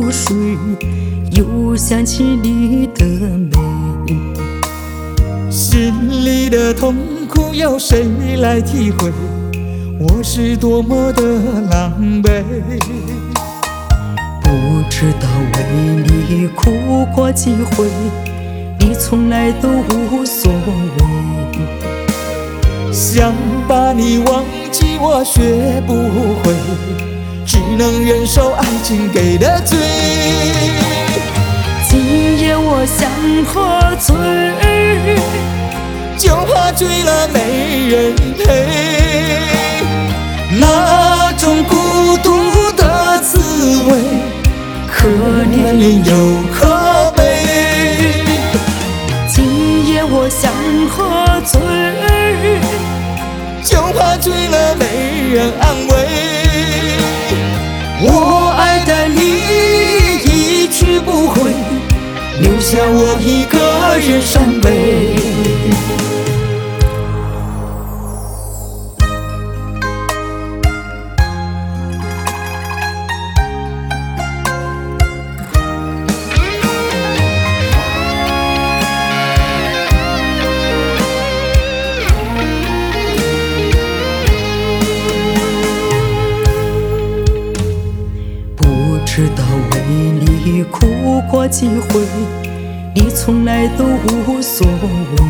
入睡，又想起你的美。 心里的痛苦由谁来体会？我是多么的狼狈。 不知道为你哭过几回，你从来都无所谓。 想把你忘记我学不会，只能忍受爱情给的罪。 今夜我想喝醉， 就怕醉了没人陪，那种孤独的滋味，可怜又可悲。 今夜我想喝醉， 就怕醉了没人安慰。我爱的你一去不回，留下我一个人伤悲。 不知道为你哭过几回，你从来都无所谓。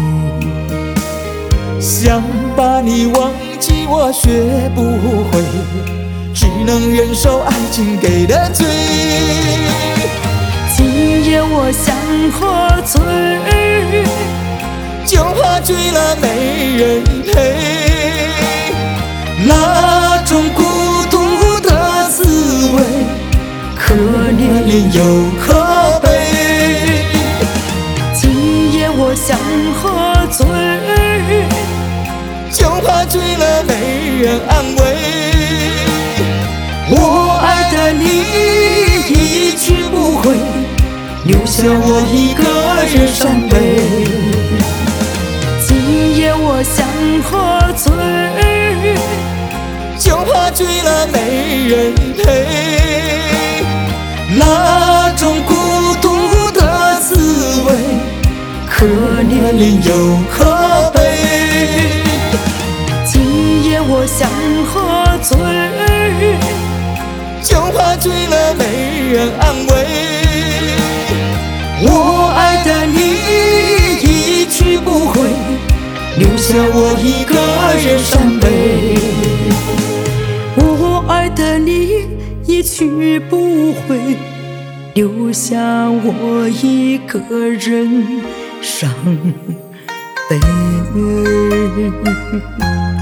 想把你忘记我学不会，只能忍受爱情给的罪。 今夜我想喝醉， 就怕醉了没人陪，那种孤独的滋味，可怜又可悲。 今夜我想喝醉， 就怕醉了没人安慰。我爱的你一去不回，留下我一个人伤悲。 今夜我想喝醉， 就怕醉了没人陪，那种孤独的滋味，可怜又可悲。 今夜我想喝醉， 就怕醉了没人安慰。我爱的你一去不回，留下我一个人伤悲。 我爱的你一去不回，留下我一个人伤悲。